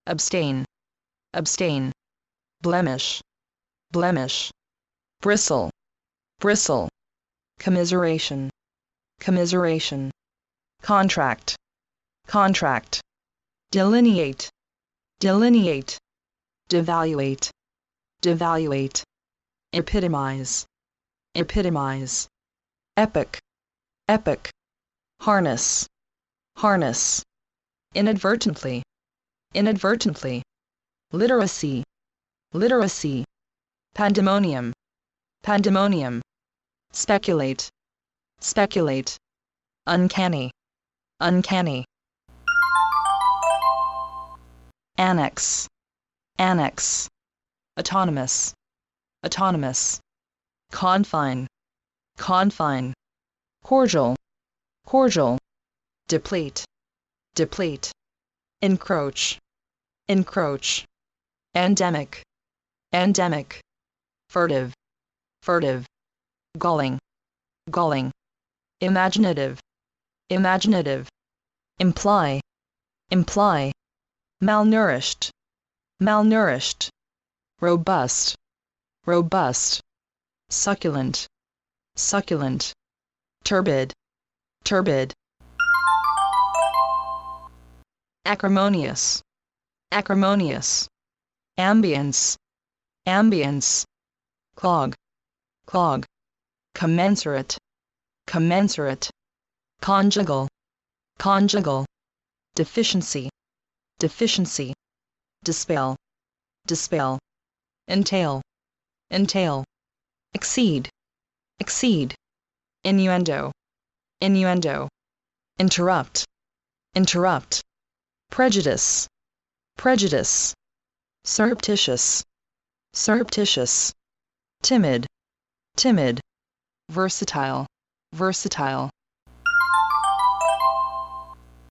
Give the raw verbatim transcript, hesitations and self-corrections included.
abstain, abstain, blemish, blemish, bristle, bristle, commiseration, commiseration, contract, contract, delineate, delineate, devaluate, devaluate, epitomize, epitomize, epic, epic, harness, harness, inadvertently, inadvertently, literacy, literacy, pandemonium, pandemonium, speculate, speculate, uncanny, uncanny, annex, annex, autonomous, autonomous, confine, confine, cordial, cordial, deplete, deplete, encroach, encroach, endemic, endemic, furtive, furtive, galling, galling, imaginative, imaginative, imply, imply, malnourished, malnourished, robust, robust, succulent, succulent, turbid, turbid, acrimonious, acrimonious, ambience, ambience, clog, clog, commensurate, commensurate, conjugal, conjugal, deficiency, deficiency, dispel, dispel, entail, entail, exceed, exceed, innuendo, innuendo, interrupt, interrupt, prejudice, prejudice, surreptitious, surreptitious, timid, timid, versatile, versatile,